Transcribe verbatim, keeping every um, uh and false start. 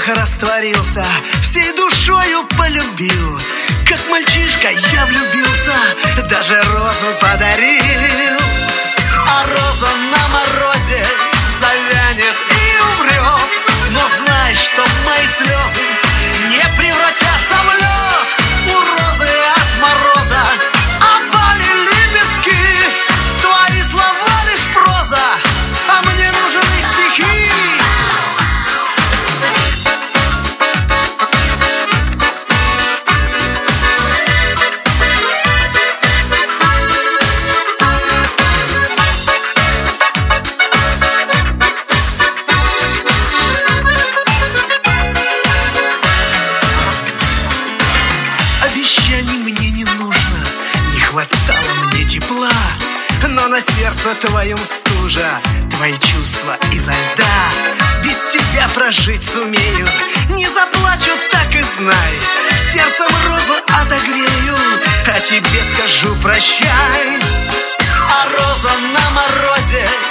растворился, всей душою полюбил. Как мальчишка я влюбился, даже розу подарил. А роза на морозе завянет и умрет. Но знай, что мои слезы не превратятся в лед. У розы от мороза опали лепестки. Твои слова лишь проза, а мне нужны стихи. Обещаний мне не нужно, не хватало мне тепла. Но на сердце твоем стужа, твои чувства изо льда. Без тебя прожить сумею, не заплачу, так и знай. Сердцем розу отогрею, а тебе скажу прощай. А роза на морозе